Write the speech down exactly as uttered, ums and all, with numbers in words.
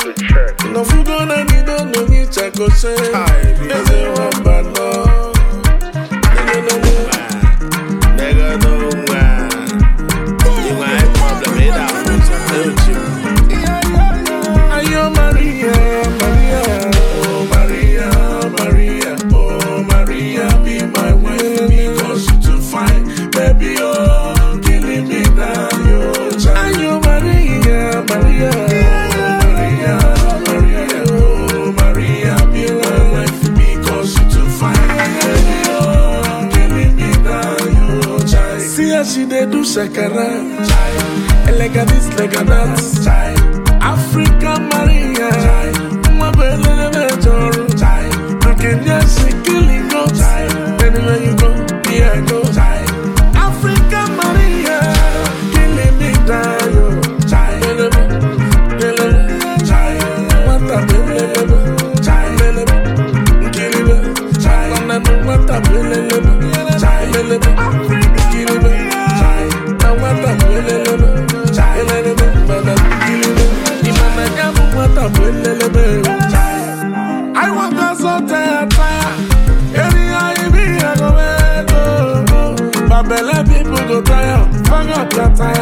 to church. No fugo na ni do no ni chako se. Eze wamba no. Nigga no no. Nigga no man. You my problem is that don't you? Ayo Maria, Maria, oh Maria, Maria, oh Maria, be my wife because you too fine, baby. Oh, killing me down your child. Ayo Maria, Maria, Maria, Maria, oh Maria, be my wife because you too fine, baby. Oh, killing me down your child. See how she dey do shakara, elega this, lega that. Africa Maria, my belly major. Looking yes, she killing go. Anywhere you go, here I go. Africa Maria, killing me down. What a belly, killing me. What a belly, killing me. What a belly, I want to so tired, tired. Anyhow you be, I go wait. But belly people go tired. Fuck up your time.